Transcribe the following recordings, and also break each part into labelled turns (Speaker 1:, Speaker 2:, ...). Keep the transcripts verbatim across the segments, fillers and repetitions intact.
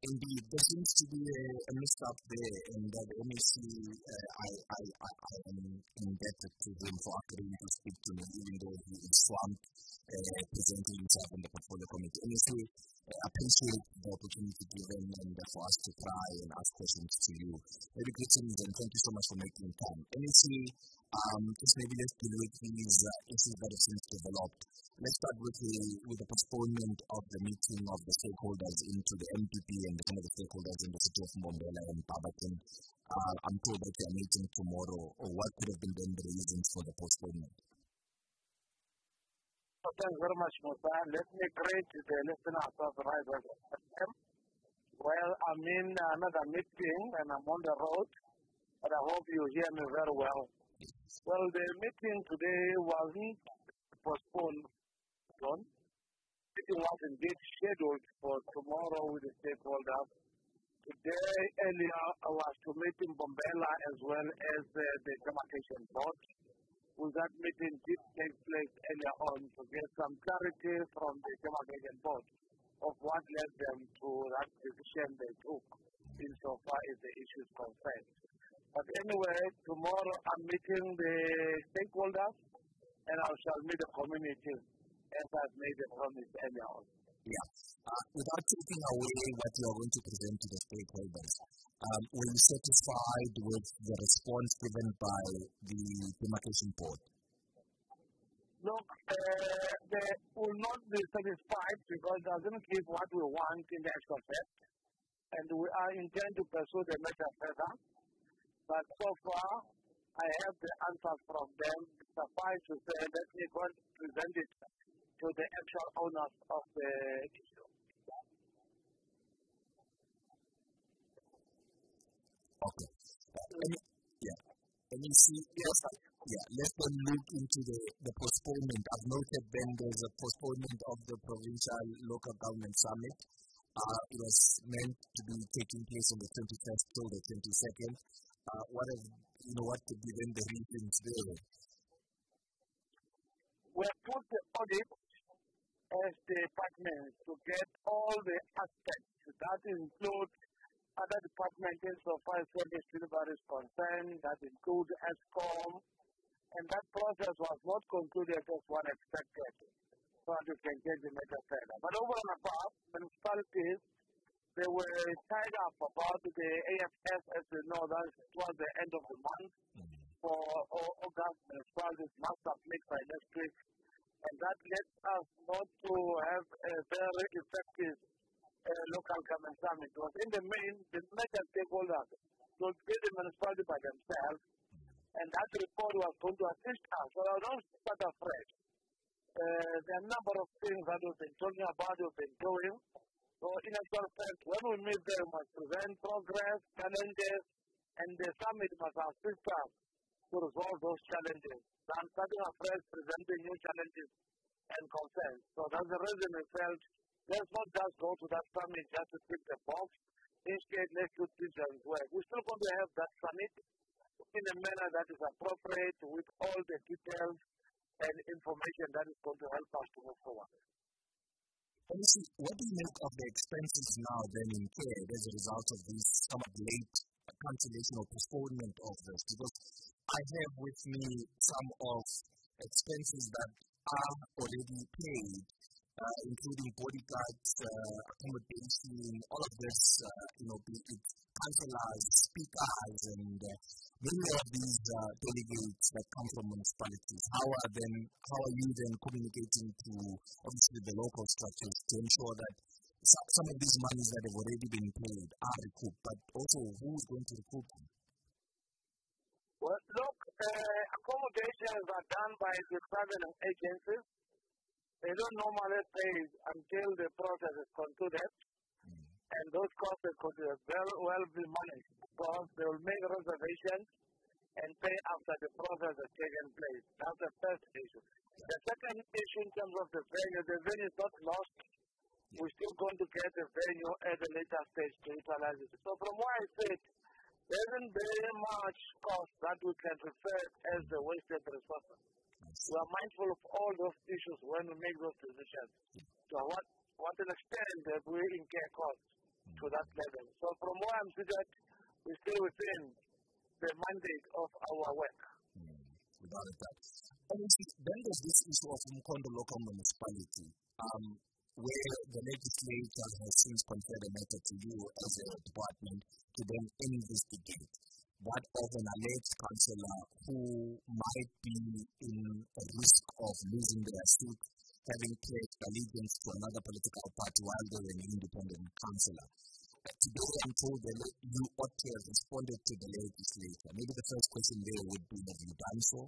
Speaker 1: Indeed, there seems to be a, a mix-up there, and uh, the M E C, uh, I, I, I, I am indebted to him for agreeing to speak to me, even though he is swamped uh, presenting himself in the portfolio committee. M E C, uh, appreciate the opportunity given and uh, for us to try and ask questions to you. Very greetings and thank you so much for making time. M E C, um, just maybe let's deal with these uh, issues that have since developed. Let's start with the, with the postponement of the meeting of the stakeholders into the M P P and some of the stakeholders in the city of Mbombela and Barberton. Uh, I'm told that you are meeting tomorrow. Or what could have been then the reasons for the postponement?
Speaker 2: Thanks very much, Musa. Let me greet the listeners of the Rise of F M. Well, I'm in another meeting and I'm on the road, but I hope you hear me very well. Well, the meeting today wasn't postponed. The meeting was indeed scheduled for tomorrow with the stakeholders. Today, earlier, I was to meet in Mbombela as well as uh, the demarcation board. With that meeting did take place earlier on to get some clarity from the demarcation board of what led them to that decision they took insofar as the issue is concerned. But anyway, tomorrow I'm meeting the stakeholders and I shall meet the community as I've made a promise earlier on.
Speaker 1: Yeah. Uh, without taking away what you are going to present to the stakeholders, um, were you satisfied with the response given by the demarcation board?
Speaker 2: Look, uh, they will not be satisfied because it doesn't give what we want in the actual fact, and we are intend to pursue the matter further. But so far, I have the answers from them. Suffice to say, let me go and present it to the actual owners of the issue.
Speaker 1: Okay. Uh, let me, yeah. Let me see. Yes, yeah. Let's then look into the, the postponement. I've noted then there's a postponement of the provincial local government summit. Uh, it was meant to be taking place on the twenty-first till the twenty-second. Uh, what have, you know, what could be then the reasons there?
Speaker 2: We have put the audit as the department to get all the aspects that include other departments insofar as service delivery is concerned, that include ESCOM, and that process was not concluded as one expected, so that you can get the matter further. But over and above, municipalities, they were tied up about the A F S, as you know, that was the end of the month for August. Municipalities must submit by next week, and that led us not to have a very effective uh, local government summit. Because in the main, the major stakeholders would be the municipality by themselves, and that report was going to assist us. So I don't start afraid. Uh, there are a number of things that we've been talking about, we've been doing. So in actual fact, when we meet there, we must present progress, challenges, and the summit must assist us to resolve those challenges. So I'm starting afresh presenting new challenges and concerns. So that's the reason we felt, let's not just go to that summit just to tick the box. Instead, let's do citizens' work. We're still going to have that summit in a manner that is appropriate with all the details and information that is going to help us to move forward.
Speaker 1: Honestly, what do you make of the expenses now then incurred as a result of this somewhat late cancellation or postponement of this? Because I have with me some of expenses that are already paid, uh, including bodyguards, uh, accommodation, all of this, uh, you know, be it councillors, speakers, and uh, many of these uh, delegates that come from municipalities. How are then? How are you then communicating to obviously the local structures to ensure that some of these monies that have already been paid are recouped, but also who's going to recoup them?
Speaker 2: Well, look, uh, accommodations are done by the traveling agencies. They don't normally pay until the process is concluded, mm. and those costs could very well be managed because they will make reservations and pay after the process has taken place. That's the first issue. The second issue in terms of the venue, the venue is not lost. We're still going to get the venue at a later stage to utilize it. So from what I said, there isn't very much cost that we can refer as the wasted resources. We are mindful of all those issues when we make those decisions. To what, what an extent that we incur costs. to that level. So from where I'm seated, we're still within the mandate of our work.
Speaker 1: Mm, without a doubt. And then there's this issue of Mkondo local municipality, um, where the legislature has since conferred a matter to you as a department to then investigate that of an alleged councillor who might be in a risk of losing their seat, having pledged allegiance to another political party while they were an independent councillor. Today I'm told that you ought to have responded to the legislature. Maybe the first question there would be, have you done so?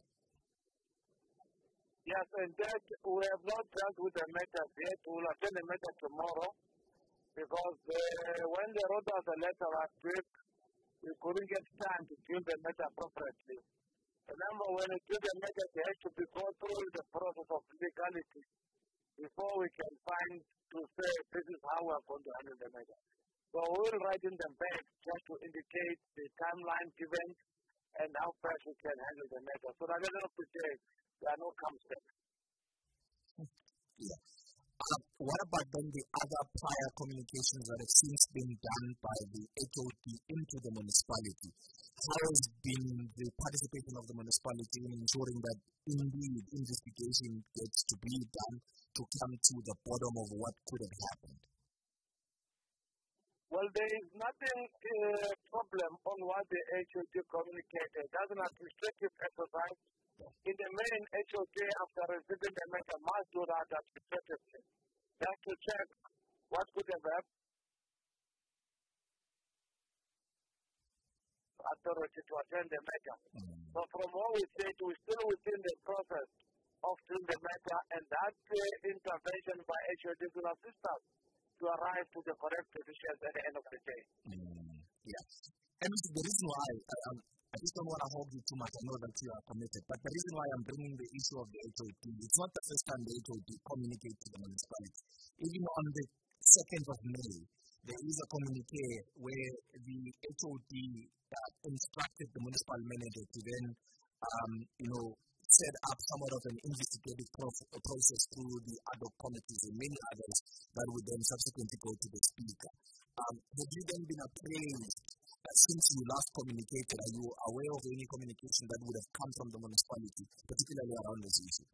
Speaker 2: Yes, and that we have not dealt with the matter yet. We will attend the matter tomorrow because uh, when they wrote us a letter last week, we couldn't get time to deal the matter appropriately. Remember, when we do the matter, they have to be go through the process of legality before we can find to say this is how we are going to handle the matter. So we will write in the back just to indicate the timeline given and how fast we can handle the matter. So that at the end of the day, there are no comes back.
Speaker 1: Yeah. Uh, what about then the other prior communications that have since been done by the H O D into the municipality? How has been the participation of the municipality in ensuring that indeed investigation gets to be done to come to the bottom of what could have happened?
Speaker 2: Well, there is nothing uh, problem on what the H O D communicated. That's an administrative exercise. In the main, H O D, after receiving the matter, must do that administratively. They have to check what could have happened. Authority to attend the matter. Mm-hmm. So from what we said, we're still within the process of doing the matter, and that uh, intervention by H O D will assist us to arrive to the correct decisions at the end of the day.
Speaker 1: Mm, yes. And the reason why, I, um, I just don't want to hold you too much, I know that you are committed, but the reason why I'm bringing the issue of the H O D, it's not the first time the H O D communicates to the municipality. Even on the second of May, there is a communique where the H O D uh, instructed the municipal manager to then, um, you know, set up somewhat of an investigative prof- process through the ad hoc committees and many others that would then subsequently go to the speaker. Um, have you then been appraised uh, since you last communicated? Are you aware of any communication that would have come from the municipality, particularly around this issue?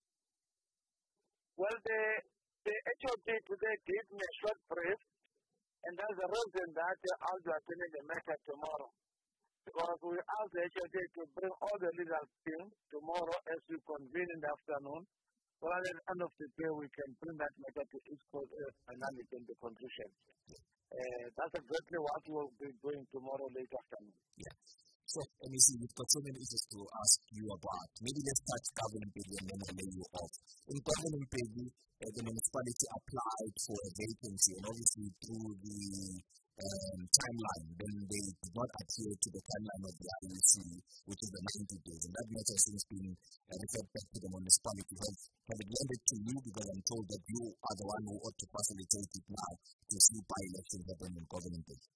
Speaker 2: Well, the, the H O D today gave me a short brief, and that's the reason that I'll be attending the matter tomorrow. Because we asked the H O D to bring all the legal team tomorrow as we convene in the afternoon, so that at the end of the day we can bring that matter to its court and then we can the conclusion. Uh, that's exactly what we'll be doing tomorrow late afternoon.
Speaker 1: Yeah. So, let me see, we've got so many issues to ask you about. Maybe let's start Governor Mpedi and then I'll lay you off. In Governor Mpedi, uh, the municipality applied for a vacancy, and obviously through the um, timeline, then they did not adhere to the timeline of the I E C, which is the ninety days, and that matter has since been uh, referred back to the municipality. Have, have it landed to you, because I'm told that you are the one who ought to facilitate it now to see by-elections happen in Governor Mpedi.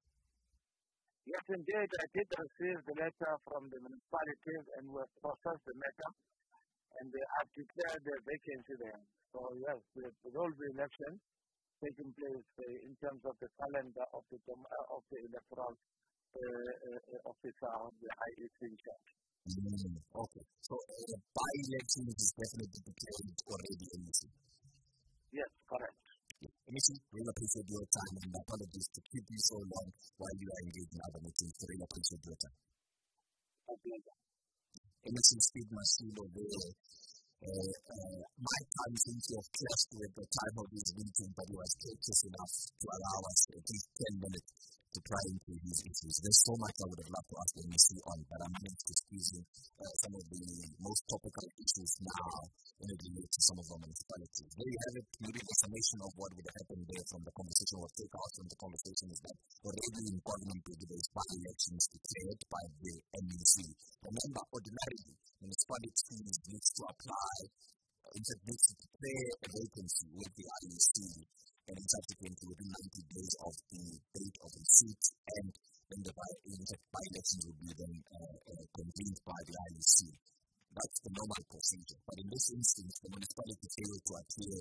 Speaker 2: Yes, indeed, I did receive the letter from the municipalities and we have processed the matter, and they have declared the vacancy there. So yes, there will be elections taking place uh, in terms of the calendar of the uh, of the electoral uh, uh, officer of the I E C in charge.
Speaker 1: Mm, okay, so uh, the by-election is definitely declared already in the city.
Speaker 2: Yes, correct.
Speaker 1: Yeah. Amici, really appreciate your time, and apologies to keep you so long while you are engaged in other meetings. Really appreciate your time.
Speaker 2: Okay.
Speaker 1: Amici, Speed Masulo, uh, uh, my time seems to have clashed with the time of this meeting, but he was gracious enough to allow us at least ten minutes to pry into his issues. There's so much I would have loved to ask M E C on, but I managed to squeeze in uh, some of the most topical issues now in relation to some of our municipalities. There you have it, maybe the summation of what would have happened there from the conversation or take out from the conversation is that already in Government there is by-elections declared by the M E C. Remember, ordinarily, municipalities need to apply, uh, in fact, need to declare a vacancy with the I E C, and subsequently within ninety days of the date of receipt, and then the by, in fact, by-elections will be then uh, uh, convened by the I E C. That's the normal procedure. But in this instance, the municipality failed to adhere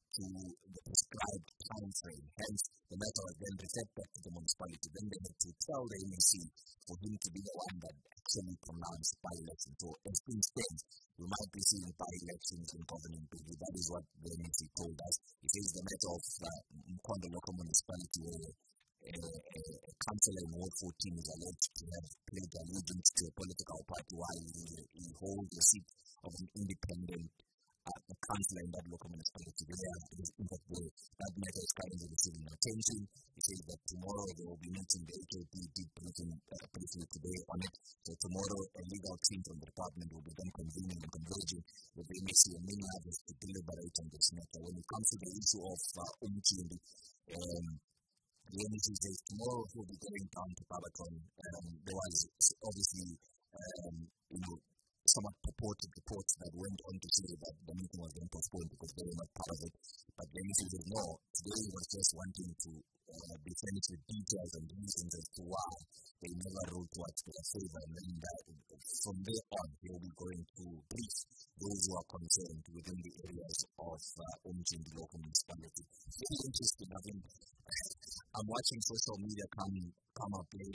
Speaker 1: to the prescribed time frame. Hence, the matter was then referred back to the municipality. Then they had to tell the M E C for him to be the one that actually pronounced by-election. So, as things stand, we might be seeing by-elections in Governing Biggie. That is what the M E C told us. It is the matter of uh, Mkondo local municipality where a, a, a councillor in Ward fourteen is alleged to have pledged allegiance to a political party while he, he holds the seat of an independent uh, councillor in that local municipality. There is, in fact, the, that matter is currently receiving attention. He says that tomorrow they will be meeting the H O P deep briefing uh, briefly today on it. So tomorrow a legal team from the department will be then convening and converging with the M E C and many others to deliberate on this matter. When it comes to the issue of uh, Umchindi, um, the M E C says tomorrow will be going down to Barberton. Um, there was obviously, um, you know, somewhat purported reports that went on to say that the meeting was then postponed because they were not part of it. But the M E C says no, today was just wanting to uh, be finished with details and reasons as to why they never ruled towards their favor. And then that, from there on, they will be going to brief those who are concerned within the areas of uh, Umchindi local municipality. Very interesting. I think I'm watching social media come come up later.